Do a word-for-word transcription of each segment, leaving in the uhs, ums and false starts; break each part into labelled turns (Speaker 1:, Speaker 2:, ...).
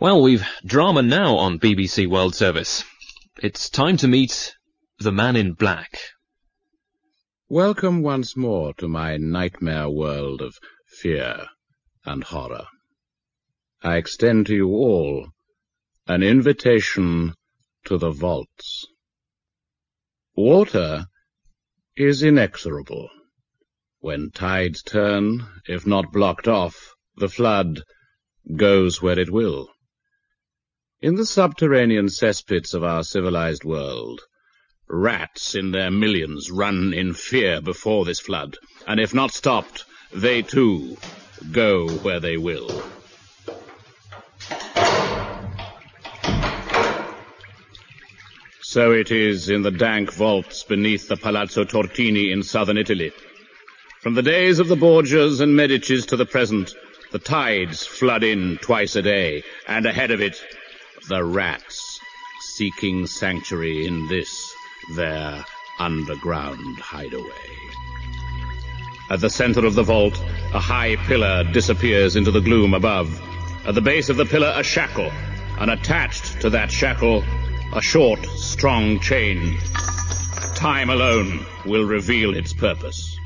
Speaker 1: Well, we've drama now on B B C World Service. It's time to meet the Man in Black.
Speaker 2: Welcome once more to my nightmare world of fear and horror. I extend to you all an invitation to the vaults. Water is inexorable. When tides turn, if not blocked off, the flood goes where it will. In the subterranean cesspits of our civilized world, rats in their millions run in fear before this flood, and if not stopped, they too go where they will. So it is in the dank vaults beneath the Palazzo Tortini in southern Italy. From the days of the Borgias and Medicis to the present, the tides flood in twice a day, and ahead of it, the rats, seeking sanctuary in this, their underground hideaway. At the center of the vault, a high pillar disappears into the gloom above. At the base of the pillar, a shackle, and attached to that shackle, a short, strong chain. Time alone will reveal its purpose.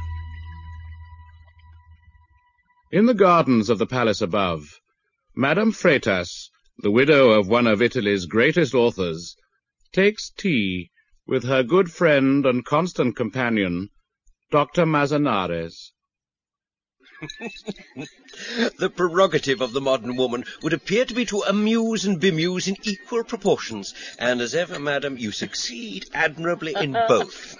Speaker 2: In the gardens of the palace above, Madame Freitas, the widow of one of Italy's greatest authors, takes tea with her good friend and constant companion, Doctor Manzanares.
Speaker 3: The prerogative of the modern woman would appear to be to amuse and bemuse in equal proportions, and as ever, madam, you succeed admirably in both.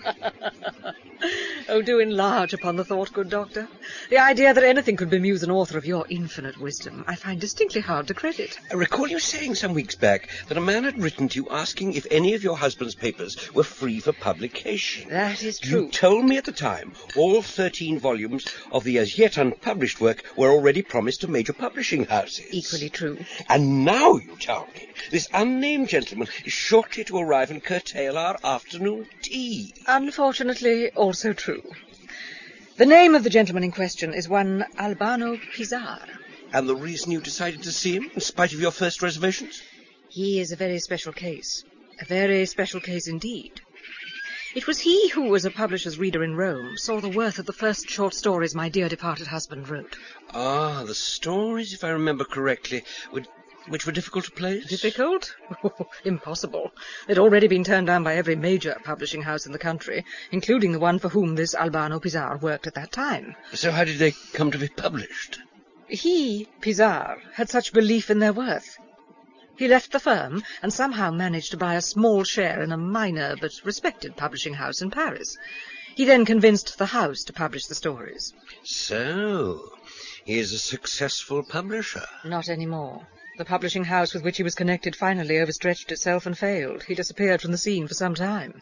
Speaker 4: Oh, do enlarge upon the thought, good doctor. The idea that anything could bemuse an author of your infinite wisdom I find distinctly hard to credit.
Speaker 3: I recall you saying some weeks back that a man had written to you asking if any of your husband's papers were free for publication.
Speaker 4: That is true.
Speaker 3: You told me at the time all thirteen volumes of the as yet unpublished work were already promised to major publishing houses.
Speaker 4: Equally true.
Speaker 3: And now you tell me this unnamed gentleman is shortly to arrive and curtail our afternoon tea.
Speaker 4: Unfortunately, also true. The name of the gentleman in question is one Albano Pisar.
Speaker 3: And the reason you decided to see him, in spite of your first reservations?
Speaker 4: He is a very special case. A very special case indeed. It was he who, as a publisher's reader in Rome, saw the worth of the first short stories my dear departed husband wrote.
Speaker 3: Ah, the stories, if I remember correctly, would... which were difficult to place?
Speaker 4: Difficult? Oh, impossible. They'd already been turned down by every major publishing house in the country, including the one for whom this Albano Pisar worked at that time.
Speaker 3: So how did they come to be published?
Speaker 4: He, Pisar, had such belief in their worth. He left the firm and somehow managed to buy a small share in a minor but respected publishing house in Paris. He then convinced the house to publish the stories.
Speaker 3: So, he is a successful publisher?
Speaker 4: Not anymore. The publishing house with which he was connected finally overstretched itself and failed. He disappeared from the scene for some time.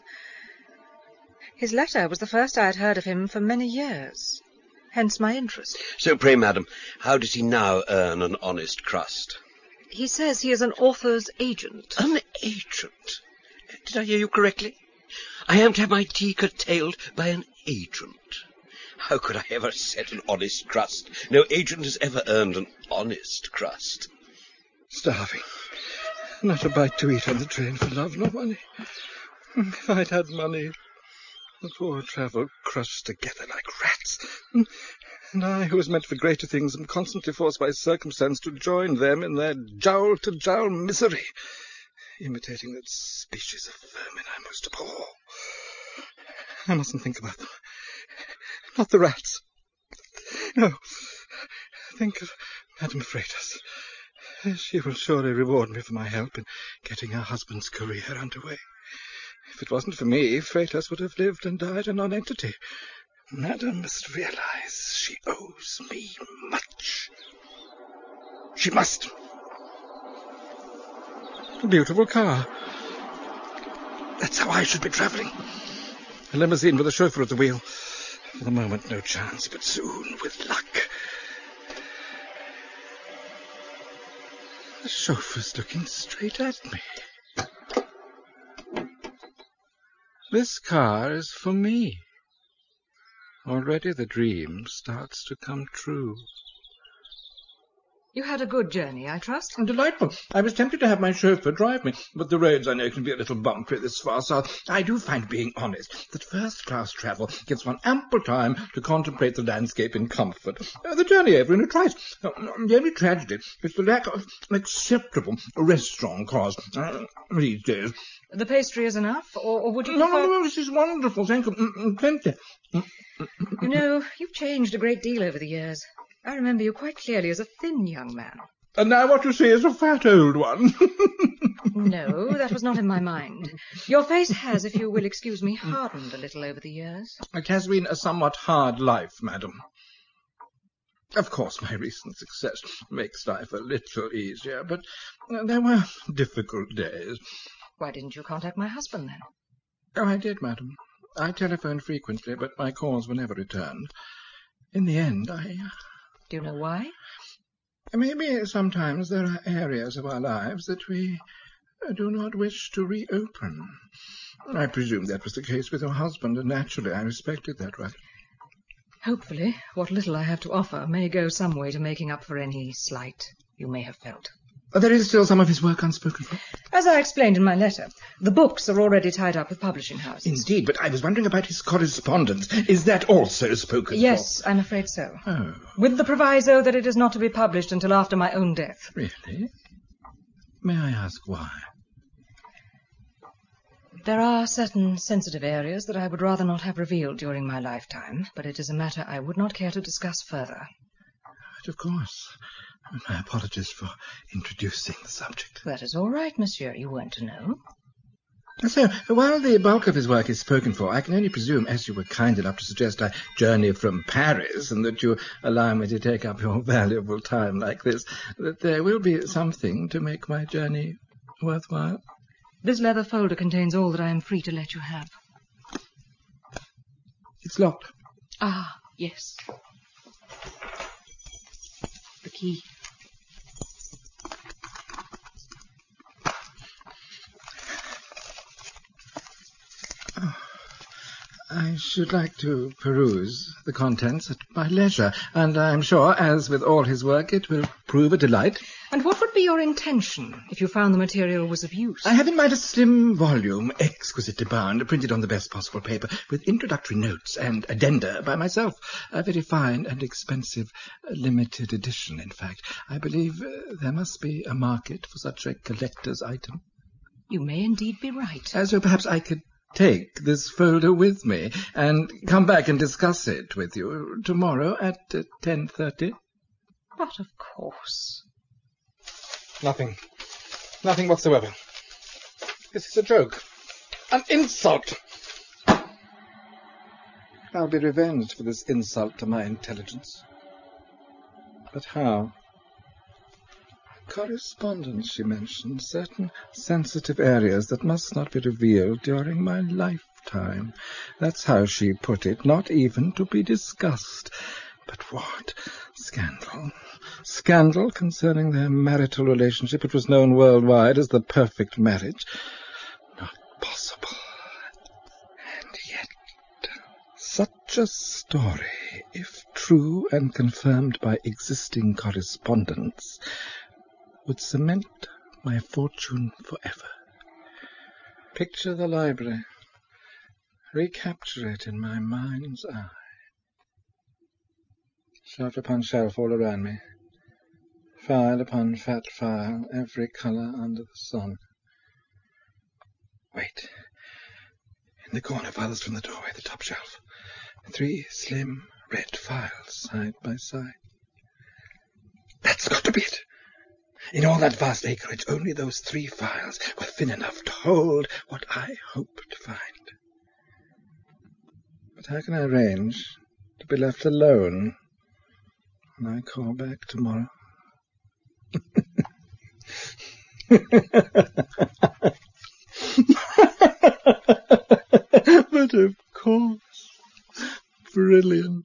Speaker 4: His letter was the first I had heard of him for many years. Hence my interest.
Speaker 3: So, pray, madam, how does he now earn an honest crust?
Speaker 4: He says he is an author's agent.
Speaker 3: An agent? Did I hear you correctly? I am to have my tea curtailed by an agent. How could I ever set an honest crust? No agent has ever earned an honest crust.
Speaker 5: Starving. Not a bite to eat on the train for love nor money. If I'd had money, the poor travel crushed together like rats. And I, who was meant for greater things, am constantly forced by circumstance to join them in their jowl-to-jowl misery, imitating that species of vermin I most abhor. I mustn't think about them. Not the rats. No. Think of Madame Freitas. She will surely reward me for my help in getting her husband's career underway. If it wasn't for me, Freitas would have lived and died a non-entity. Madame must realize she owes me much. She must. A beautiful car. That's how I should be travelling. A limousine with a chauffeur at the wheel. For the moment, no chance, but soon, with luck. The chauffeur's looking straight at me. This car is for me. Already the dream starts to come true.
Speaker 4: You had a good journey, I trust?
Speaker 5: Delightful. I was tempted to have my chauffeur drive me, but the roads, I know, can be a little bumpy this far south. I do find, being honest, that first-class travel gives one ample time to contemplate the landscape in comfort. Uh, the journey over in a trice. Uh, the only tragedy is the lack of an acceptable restaurant cars uh, these days.
Speaker 4: The pastry is enough, or, or would you
Speaker 5: No,
Speaker 4: prefer...
Speaker 5: no, no, this is wonderful. Thank you. Mm, mm, Plenty. Mm.
Speaker 4: You know, you've changed a great deal over the years. I remember you quite clearly as a thin young man.
Speaker 5: And now what you see is a fat old one.
Speaker 4: No, that was not in my mind. Your face has, if you will excuse me, hardened a little over the years.
Speaker 5: It has been a somewhat hard life, madam. Of course, my recent success makes life a little easier, but uh, there were difficult days.
Speaker 4: Why didn't you contact my husband, then?
Speaker 5: Oh, I did, madam. I telephoned frequently, but my calls were never returned. In the end, I...
Speaker 4: Do you know why?
Speaker 5: Maybe sometimes there are areas of our lives that we do not wish to reopen. I presume that was the case with your husband, and naturally I respected that right.
Speaker 4: Hopefully, what little I have to offer may go some way to making up for any slight you may have felt.
Speaker 5: There is still some of his work unspoken for.
Speaker 4: As I explained in my letter, the books are already tied up with publishing houses.
Speaker 5: Indeed, but I was wondering about his correspondence. Is that also spoken for?
Speaker 4: Yes, I'm afraid so.
Speaker 5: Oh.
Speaker 4: With the proviso that it is not to be published until after my own death.
Speaker 5: Really? May I ask why?
Speaker 4: There are certain sensitive areas that I would rather not have revealed during my lifetime, but it is a matter I would not care to discuss further.
Speaker 5: But of course. My apologies for introducing the subject.
Speaker 4: That is all right, monsieur. You weren't to know.
Speaker 5: So, while the bulk of his work is spoken for, I can only presume, as you were kind enough to suggest, I journey from Paris, and that you allow me to take up your valuable time like this, that there will be something to make my journey worthwhile.
Speaker 4: This leather folder contains all that I am free to let you have.
Speaker 5: It's locked.
Speaker 4: Ah, yes. The key.
Speaker 5: Oh, I should like to peruse the contents at my leisure, and I am sure, as with all his work, it will prove a delight.
Speaker 4: And what would be your intention if you found the material was of use?
Speaker 5: I have in mind a slim volume, exquisitely bound, printed on the best possible paper, with introductory notes and addenda by myself. A very fine and expensive, uh, limited edition, in fact. I believe uh, there must be a market for such a collector's item.
Speaker 4: You may indeed be right.
Speaker 5: Uh, so perhaps I could take this folder with me and come back and discuss it with you tomorrow at uh, ten thirty.
Speaker 4: But of course.
Speaker 5: Nothing. Nothing whatsoever. This is a joke. An insult. I'll be revenged for this insult to my intelligence. But how? Correspondence, she mentioned, certain sensitive areas that must not be revealed during my lifetime. That's how she put it, not even to be discussed. But what? Scandal. Scandal concerning their marital relationship. It was known worldwide as the perfect marriage. Not possible. And yet, such a story, if true and confirmed by existing correspondence, would cement my fortune forever. Picture the library. Recapture it in my mind's eye. Shelf upon shelf all around me. File upon fat file, every colour under the sun. Wait. In the corner, farthest from the doorway, the top shelf. Three slim red files, side by side. That's got to be it. In all that vast acreage, only those three files were thin enough to hold what I hope to find. But how can I arrange to be left alone when I call back tomorrow? But of course, brilliant.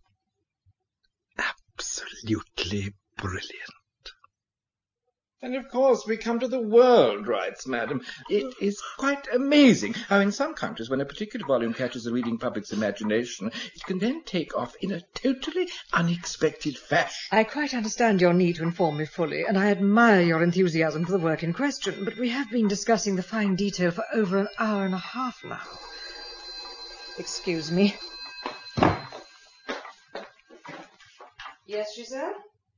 Speaker 5: Absolutely brilliant. And of course, course, we come to the world rights, madam. It is quite amazing how in some countries, when a particular volume catches the reading public's imagination, it can then take off in a totally unexpected fashion.
Speaker 4: I quite understand your need to inform me fully, and I admire your enthusiasm for the work in question, but we have been discussing the fine detail for over an hour and a half now. Excuse me. Yes, Giselle?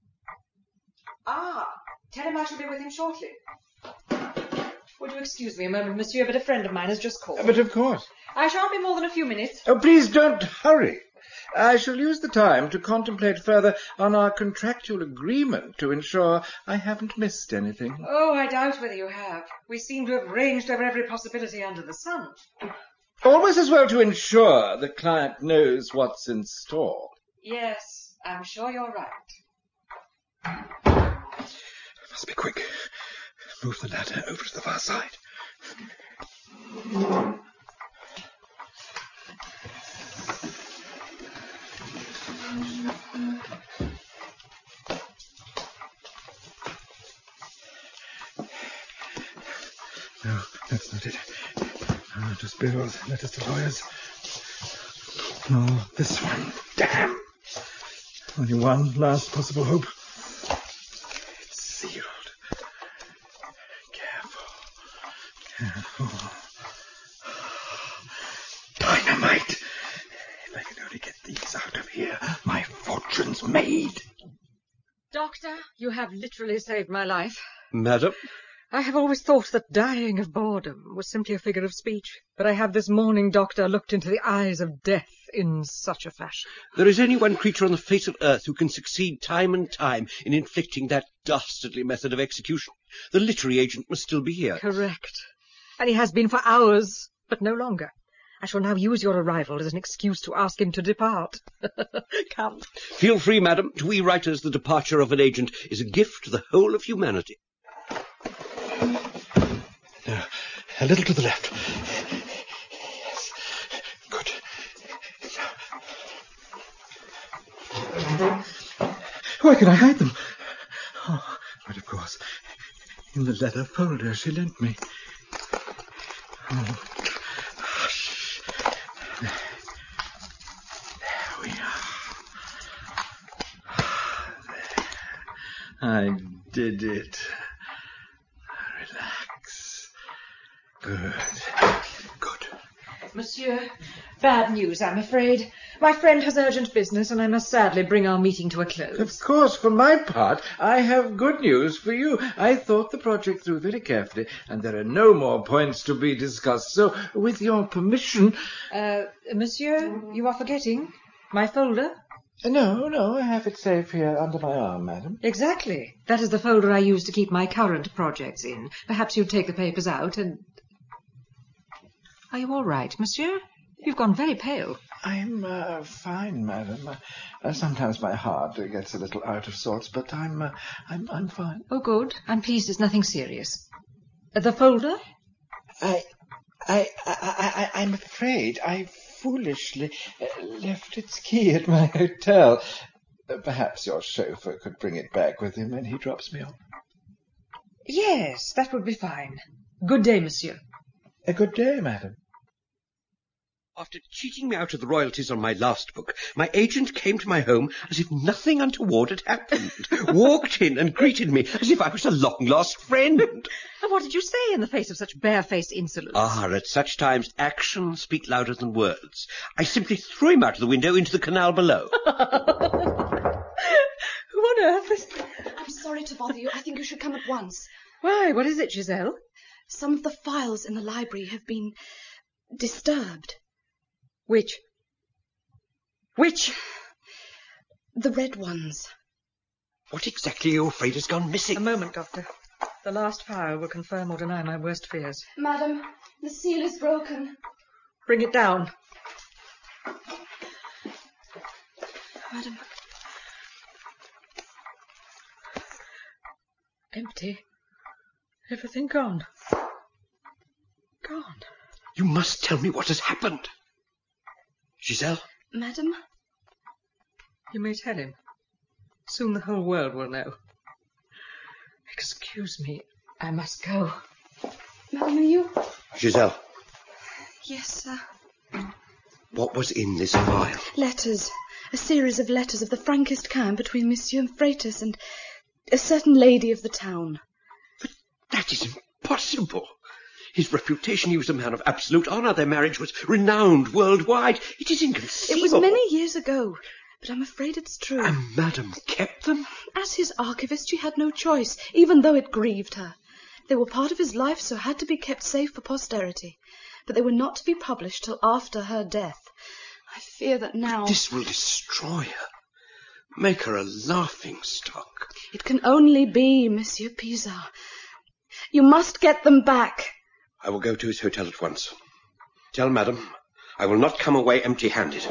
Speaker 4: Ah, tell him I shall be with him shortly. Would you excuse me a moment, monsieur, but a friend of mine has just called.
Speaker 5: But of course.
Speaker 4: I shan't be more than a few minutes.
Speaker 5: Oh, please don't hurry. I shall use the time to contemplate further on our contractual agreement to ensure I haven't missed anything.
Speaker 4: Oh, I doubt whether you have. We seem to have ranged over every possibility under the sun.
Speaker 5: Always as well to ensure the client knows what's in store.
Speaker 4: Yes, I'm sure you're right.
Speaker 5: Must be quick. Move the ladder over to the far side. No, that's not it. No, just bills, letters to lawyers. No, this one. Damn! Only one last possible hope. It's sealed. Careful. Careful. Dynamite! If I can only get these out of here, my fortune's made.
Speaker 4: Doctor, you have literally saved my life.
Speaker 3: Madam?
Speaker 4: I have always thought that dying of boredom was simply a figure of speech, but I have this morning, Doctor, looked into the eyes of death in such a fashion.
Speaker 3: There is only one creature on the face of earth who can succeed time and time in inflicting that dastardly method of execution. The literary agent must still be here.
Speaker 4: Correct. And he has been for hours, but no longer. I shall now use your arrival as an excuse to ask him to depart. Come.
Speaker 3: Feel free, madam. To we writers, the departure of an agent is a gift to the whole of humanity.
Speaker 5: Now, a little to the left. Yes. Good. Where can I hide them? Oh, but of course, in the leather folder she lent me. Oh, hush. There we are. I did it. Relax. Good. Good.
Speaker 4: Monsieur, bad news, I'm afraid. My friend has urgent business, and I must sadly bring our meeting to a close.
Speaker 5: Of course, for my part, I have good news for you. I thought the project through very carefully, and there are no more points to be discussed. So, with your permission...
Speaker 4: Uh, monsieur, you are forgetting my folder?
Speaker 5: No, no, I have it safe here under my arm, madam.
Speaker 4: Exactly. That is the folder I use to keep my current projects in. Perhaps you'd take the papers out and... Are you all right, monsieur? You've gone very pale.
Speaker 5: I'm uh, fine, madam. Uh, uh, sometimes my heart uh, gets a little out of sorts, but I'm, uh, I'm, I'm fine.
Speaker 4: Oh, good. I'm pleased it's nothing serious. Uh, the folder?
Speaker 5: I, I, I, I, I'm afraid I foolishly uh, left its key at my hotel. Uh, perhaps your chauffeur could bring it back with him when he drops me off.
Speaker 4: Yes, that would be fine. Good day, monsieur.
Speaker 5: A good day, madam.
Speaker 3: After cheating me out of the royalties on my last book, my agent came to my home as if nothing untoward had happened, walked in and greeted me as if I was a long-lost friend.
Speaker 4: And what did you say in the face of such barefaced insolence?
Speaker 3: Ah, at such times, actions speak louder than words. I simply threw him out of the window into the canal below.
Speaker 4: Who on earth is...
Speaker 6: I'm sorry to bother you. I think you should come at once.
Speaker 4: Why, what is it, Giselle?
Speaker 6: Some of the files in the library have been disturbed.
Speaker 4: Which? Which?
Speaker 6: The red ones.
Speaker 3: What exactly are you afraid has gone missing?
Speaker 4: A moment, Doctor. The last file will confirm or deny my worst fears.
Speaker 6: Madam, the seal is broken.
Speaker 4: Bring it down.
Speaker 6: Madam.
Speaker 4: Empty. Everything gone. Gone.
Speaker 3: You must tell me what has happened. Giselle?
Speaker 6: Madam?
Speaker 4: You may tell him. Soon the whole world will know. Excuse me, I must go.
Speaker 6: Madame, are you...
Speaker 3: Giselle,
Speaker 6: Yes, sir.
Speaker 3: what was in this file?
Speaker 6: Letters. A series of letters of the frankest kind between Monsieur Freitas and a certain lady of the town.
Speaker 3: But that is impossible. His reputation, he was a man of absolute honour. Their marriage was renowned worldwide. It is inconceivable.
Speaker 6: It was many years ago, but I'm afraid it's true.
Speaker 3: And Madame kept them?
Speaker 6: As his archivist, she had no choice, even though it grieved her. They were part of his life, so had to be kept safe for posterity. But they were not to be published till after her death. I fear that now...
Speaker 3: But this will destroy her. Make her a laughing-stock.
Speaker 6: It can only be Monsieur Pizarre. You must get them back.
Speaker 3: I will go to his hotel at once. Tell Madame I will not come away empty-handed.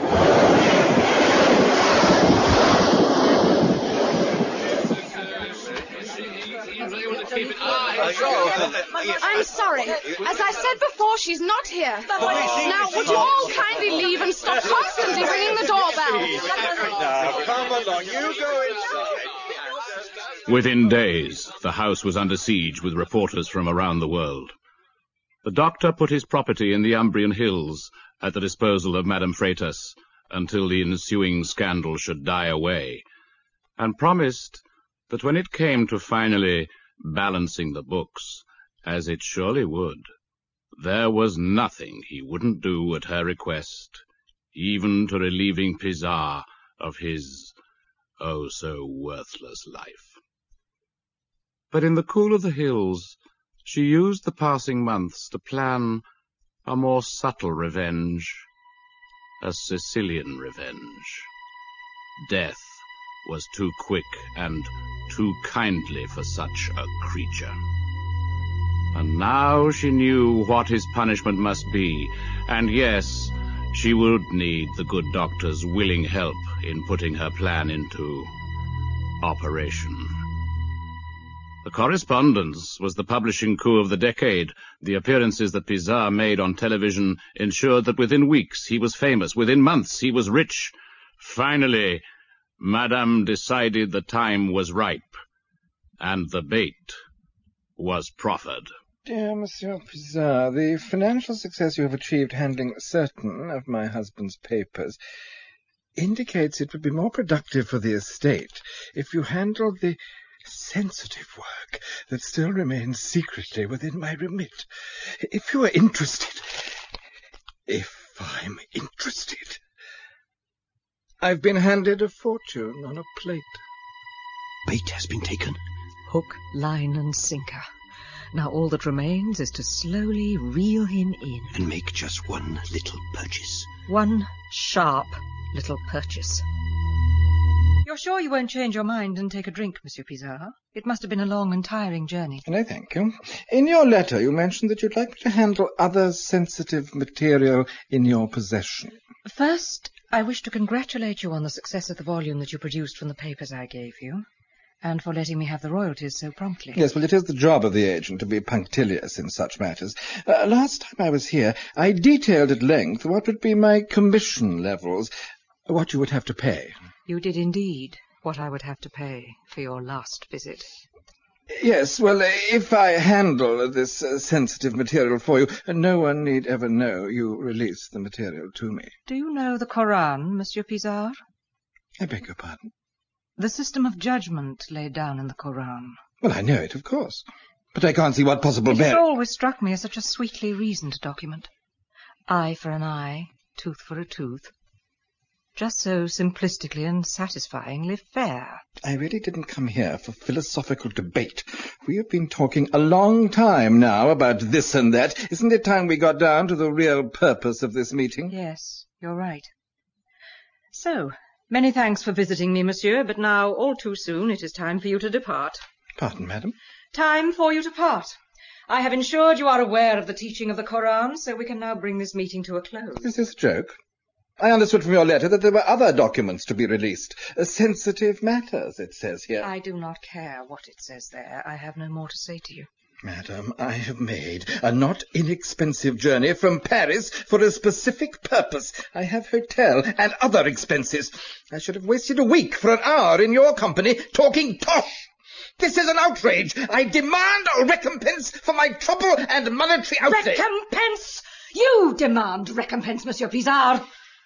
Speaker 7: I'm sorry. As I said before, she's not here. Now, would you all kindly leave and stop constantly ringing the doorbell?
Speaker 5: Now, come along. You go inside.
Speaker 2: Within days, the house was under siege with reporters from around the world. The doctor put his property in the Umbrian Hills at the disposal of Madame Freitas until the ensuing scandal should die away, and promised that when it came to finally balancing the books, as it surely would, there was nothing he wouldn't do at her request, even to relieving Pizarre of his oh-so-worthless life. But in the cool of the hills, she used the passing months to plan a more subtle revenge, a Sicilian revenge. Death was too quick and too kindly for such a creature. And now she knew what his punishment must be, and yes, she would need the good doctor's willing help in putting her plan into operation. The Correspondence was the publishing coup of the decade. The appearances that Pizarre made on television ensured that within weeks he was famous, within months he was rich. Finally, Madame decided the time was ripe, and the bait was proffered.
Speaker 5: Dear Monsieur Pizarre, the financial success you have achieved handling certain of my husband's papers indicates it would be more productive for the estate if you handled the sensitive work that still remains secretly within my remit. If you are interested... If I'm interested... I've been handed a fortune on a plate.
Speaker 3: Bait has been taken.
Speaker 4: Hook, line, and sinker. Now all that remains is to slowly reel him in.
Speaker 3: And make just one little purchase.
Speaker 4: One sharp little purchase. You're sure you won't change your mind and take a drink, Monsieur Pizarre? It must have been a long and tiring journey.
Speaker 5: No, thank you. In your letter, you mentioned that you'd like me to handle other sensitive material in your possession.
Speaker 4: First, I wish to congratulate you on the success of the volume that you produced from the papers I gave you, and for letting me have the royalties so promptly.
Speaker 5: Yes, well, it is the job of the agent to be punctilious in such matters. Uh, last time I was here, I detailed at length what would be my commission levels, what you would have to pay.
Speaker 4: You did indeed what I would have to pay for your last visit.
Speaker 5: Yes, well, if I handle this uh, sensitive material for you, no one need ever know you release the material to me.
Speaker 4: Do you know the Koran, Monsieur Pizarre?
Speaker 5: I beg your pardon?
Speaker 4: The system of judgment laid down in the Koran.
Speaker 5: Well, I know it, of course. But I can't see what possible
Speaker 4: It
Speaker 5: bear...
Speaker 4: has always struck me as such a sweetly reasoned document. Eye for an eye, tooth for a tooth. Just so simplistically and satisfyingly fair.
Speaker 5: I really didn't come here for philosophical debate. We have been talking a long time now about this and that. Isn't it time we got down to the real purpose of this meeting?
Speaker 4: Yes, you're right. So, many thanks for visiting me, monsieur, but now, all too soon, it is time for you to depart.
Speaker 5: Pardon, madam?
Speaker 4: Time for you to part. I have ensured you are aware of the teaching of the Koran, so we can now bring this meeting to a close.
Speaker 5: Is this a joke? I understood from your letter that there were other documents to be released. Uh, sensitive matters, it says here.
Speaker 4: I do not care what it says there. I have no more to say to you.
Speaker 5: Madam, I have made a not inexpensive journey from Paris for a specific purpose. I have hotel and other expenses. I should have wasted a week for an hour in your company talking tosh. This is an outrage. I demand a recompense for my trouble and monetary outlay.
Speaker 4: Recompense? You demand recompense, Monsieur Pizarre.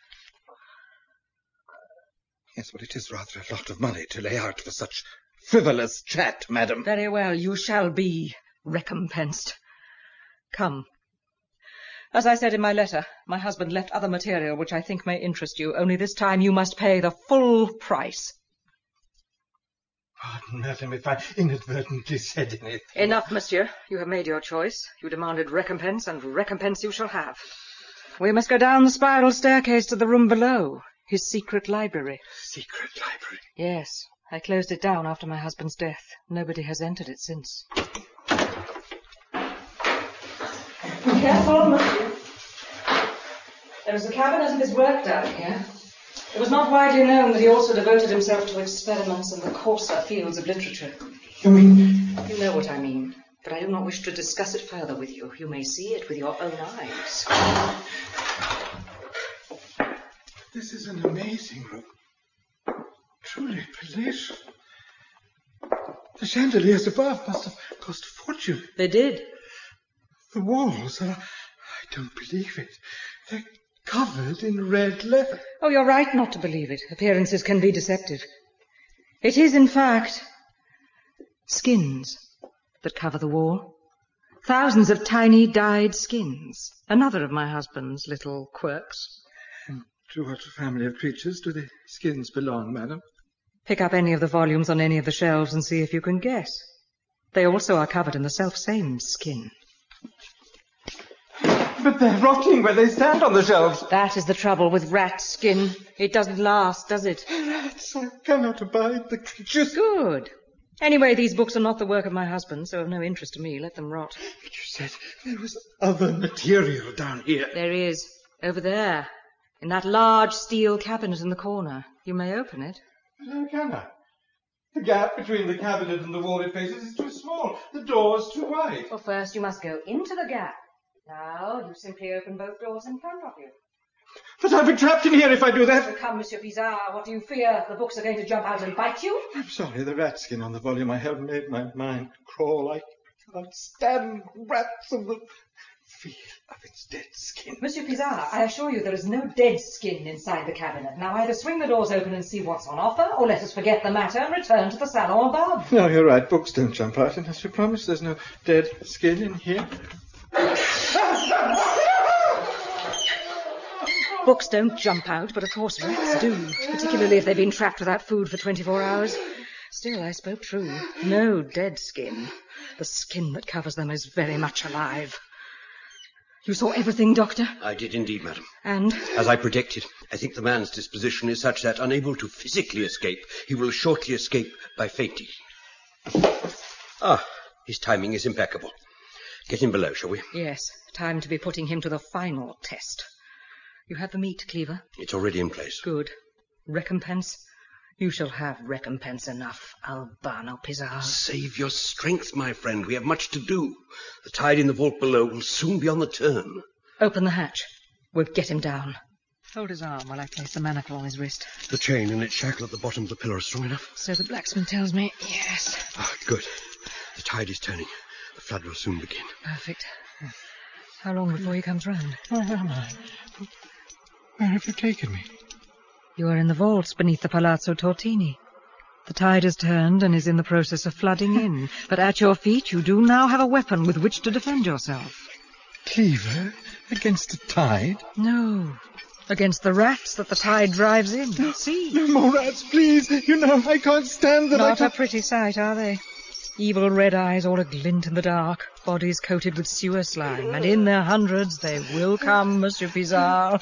Speaker 5: Yes, but it is rather a lot of money to lay out for such frivolous chat, madam.
Speaker 4: Very well, you shall be recompensed. Come. As I said in my letter, my husband left other material which I think may interest you, only this time you must pay the full price.
Speaker 5: Pardon, madam, if I inadvertently said anything.
Speaker 4: Enough, monsieur. You have made your choice. You demanded recompense, and recompense you shall have. We must go down the spiral staircase to the room below, his secret library.
Speaker 5: Secret library?
Speaker 4: Yes. I closed it down after my husband's death. Nobody has entered it since. Careful, monsieur. There is a cabinet of his work down here. It was not widely known that he also devoted himself to experiments in the coarser fields of literature.
Speaker 5: You mean?
Speaker 4: You know what I mean, but I do not wish to discuss it further with you. You may see it with your own eyes.
Speaker 5: This is an amazing room. Truly palatial. The chandeliers above must have cost a fortune.
Speaker 4: They did.
Speaker 5: The walls are... I don't believe it. They're covered in red leather.
Speaker 4: Oh, you're right not to believe it. Appearances can be deceptive. It is, in fact, skins that cover the wall. Thousands of tiny dyed skins. Another of my husband's little quirks.
Speaker 5: And to what family of creatures do the skins belong, madam?
Speaker 4: Pick up any of the volumes on any of the shelves and see if you can guess. They also are covered in the self-same skin.
Speaker 5: But they're rotting where they stand on the shelves.
Speaker 4: That is the trouble with rat skin. It doesn't last, does it?
Speaker 5: Rats, I cannot abide the creatures.
Speaker 4: Good. Anyway, these books are not the work of my husband, so of no interest to me. Let them rot.
Speaker 5: But you said there was other material down here.
Speaker 4: There is. Over there. In that large steel cabinet in the corner. You may open it.
Speaker 5: But how can I? The gap between the cabinet and the wall it faces is too small. The door's too wide.
Speaker 4: Well, first you must go into the gap. Now, you simply open both doors in front of you.
Speaker 5: But I'll be trapped in here if I do that.
Speaker 4: Oh, come, Monsieur Pizarre, what do you fear? The books are going to jump out and bite you?
Speaker 5: I'm sorry, the rat skin on the volume I have made my mind crawl. I can't stand rats and the feel of its dead skin.
Speaker 4: Monsieur Pizarre, I assure you there is no dead skin inside the cabinet. Now either swing the doors open and see what's on offer, or let us forget the matter and return to the salon above.
Speaker 5: No, you're right. Books don't jump out unless you promise there's no dead skin in here.
Speaker 4: Books don't jump out, but of course rats do, particularly if they've been trapped without food for twenty-four hours. Still, I spoke true. No dead skin. The skin that covers them is very much alive. You saw everything, Doctor?
Speaker 3: I did indeed, madam.
Speaker 4: And?
Speaker 3: As I predicted, I think the man's disposition is such that, unable to physically escape, he will shortly escape by fainting. Ah, his timing is impeccable. Get him below, shall we?
Speaker 4: Yes, time to be putting him to the final test. You have the meat, Cleaver?
Speaker 3: It's already in place.
Speaker 4: Good. Recompense? You shall have recompense enough, Albano Pizarre.
Speaker 3: Save your strength, my friend. We have much to do. The tide in the vault below will soon be on the turn.
Speaker 4: Open the hatch. We'll get him down. Hold his arm while I place the manacle on his wrist.
Speaker 3: The chain and its shackle at the bottom of the pillar are strong enough?
Speaker 4: So the blacksmith tells me, yes.
Speaker 3: Ah, good. The tide is turning. The flood will soon begin.
Speaker 4: Perfect. How long before he comes round?
Speaker 5: Where am I? Where have you taken me?
Speaker 4: You are in the vaults beneath the Palazzo Tortini. The tide has turned and is in the process of flooding in. But at your feet you do now have a weapon with which to defend yourself.
Speaker 5: Cleaver? Against the tide?
Speaker 4: No. Against the rats that the tide drives in.
Speaker 5: No,
Speaker 4: See?
Speaker 5: No more rats, please. You know, I can't stand them.
Speaker 4: Not
Speaker 5: I
Speaker 4: a pretty sight, are they? Evil red eyes all aglint in the dark, bodies coated with sewer slime, and in their hundreds they will come, Monsieur Pizarre.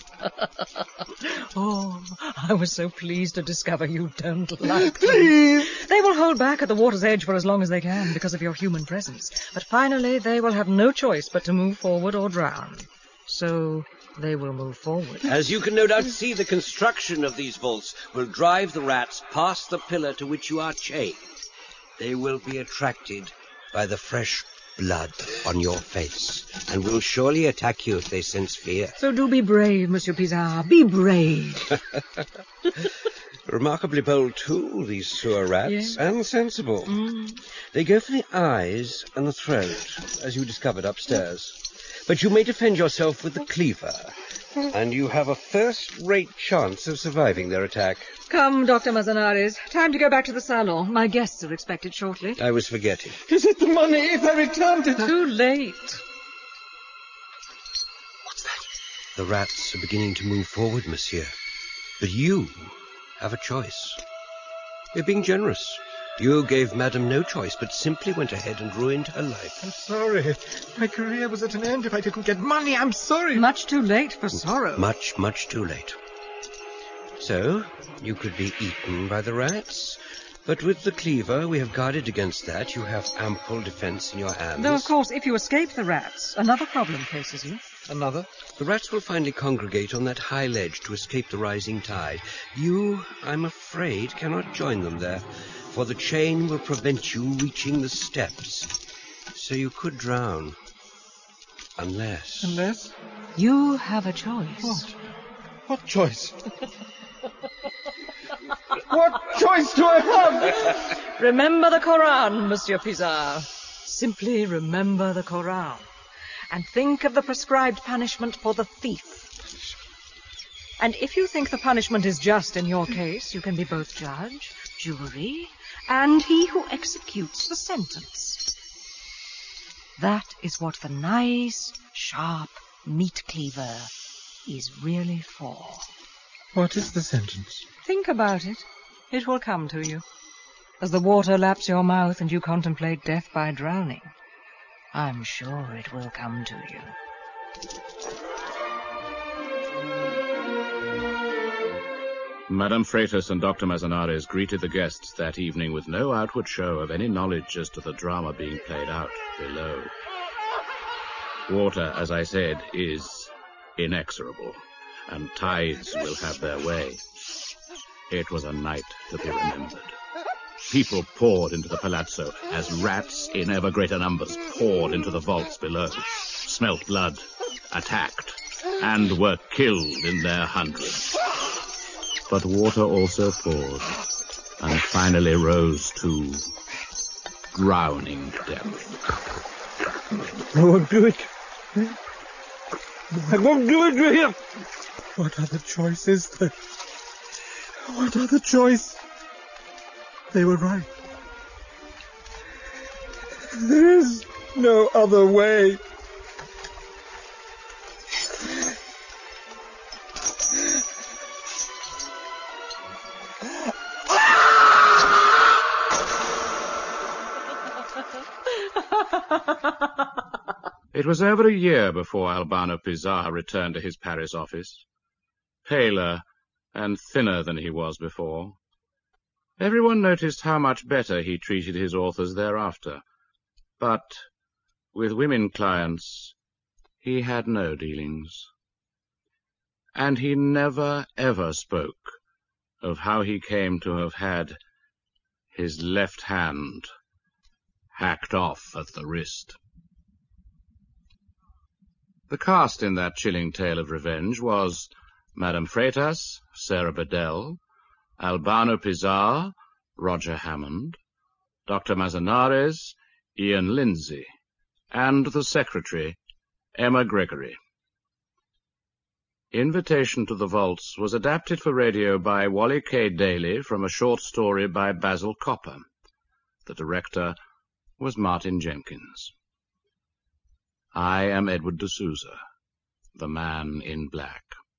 Speaker 4: Oh, I was so pleased to discover you don't like them.
Speaker 5: Please!
Speaker 4: They will hold back at the water's edge for as long as they can because of your human presence, but finally they will have no choice but to move forward or drown. So they will move forward.
Speaker 3: As you can no doubt see, the construction of these vaults will drive the rats past the pillar to which you are chained. They will be attracted by the fresh blood on your face, and will surely attack you if they sense fear.
Speaker 4: So do be brave, Monsieur Pizarre. Be brave.
Speaker 3: Remarkably bold, too, these sewer rats,
Speaker 4: Yes.
Speaker 3: and sensible.
Speaker 4: Mm.
Speaker 3: They go for the eyes and the throat, as you discovered upstairs. But you may defend yourself with the cleaver, and you have a first-rate chance of surviving their attack.
Speaker 4: Come, Doctor Manzanares. Time to go back to the salon. My guests are expected shortly.
Speaker 3: I was forgetting.
Speaker 5: Is it the money if I returned it?
Speaker 4: Too late.
Speaker 3: What's that? The rats are beginning to move forward, monsieur. But you have a choice. You're being generous. You gave Madame no choice, but simply went ahead and ruined her life.
Speaker 5: I'm sorry. My career was at an end if I didn't get money. I'm sorry.
Speaker 4: Much too late for sorrow.
Speaker 3: Much, much too late. So, you could be eaten by the rats, but with the cleaver, we have guarded against that. You have ample defense in your hands.
Speaker 4: Though, of course, if you escape the rats, another problem faces you.
Speaker 5: Another?
Speaker 3: The rats will finally congregate on that high ledge to escape the rising tide. You, I'm afraid, cannot join them there, for the chain will prevent you reaching the steps. So you could drown. Unless...
Speaker 5: Unless?
Speaker 4: You have a choice.
Speaker 5: What? What choice? What choice do I have?
Speaker 4: Remember the Koran, Monsieur Pizarre. Simply remember the Koran. And think of the prescribed punishment for the thief. And if you think the punishment is just in your case, you can be both judge, jury, and he who executes the sentence. That is what the nice, sharp meat cleaver is really for.
Speaker 5: What is the sentence?
Speaker 4: Think about it. It will come to you. As the water laps your mouth and you contemplate death by drowning, I'm sure it will come to you.
Speaker 2: Madame Freitas and Doctor Manzanares greeted the guests that evening with no outward show of any knowledge as to the drama being played out below. Water, as I said, is inexorable, and tides will have their way. It was a night to be remembered. People poured into the palazzo as rats in ever greater numbers poured into the vaults below, smelt blood, attacked, and were killed in their hundreds. But water also poured, and finally rose to drowning death.
Speaker 5: I won't do it. I won't do it, do you? What other choice is there? What other choice? They were right. There is no other way.
Speaker 2: It was over a year before Albano Pizarro returned to his Paris office, paler and thinner than he was before. Everyone noticed how much better he treated his authors thereafter, but with women clients he had no dealings. And he never, ever spoke of how he came to have had his left hand hacked off at the wrist. The cast in that chilling tale of revenge was Madame Freitas, Sarah Bedell, Albano Pizarro, Roger Hammond, Doctor Manzanares, Ian Lindsay, and the secretary, Emma Gregory. Invitation to the Vaults was adapted for radio by Wally K. Daly from a short story by Basil Copper. The director was Martin Jenkins. I am Edward de Souza, the Man in Black.